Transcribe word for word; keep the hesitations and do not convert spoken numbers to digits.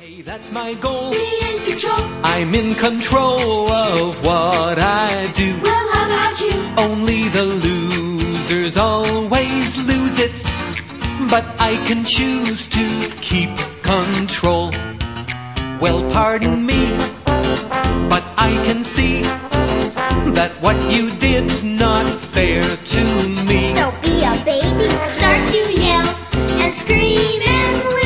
Hey, that's my goal. Be in control. I'm in control of what I do. Well, how about you? Only the losers always lose it. But I can choose to keep control. Well, pardon me, but I can see that what you did's not fair to me. So be a baby, start to yell and scream and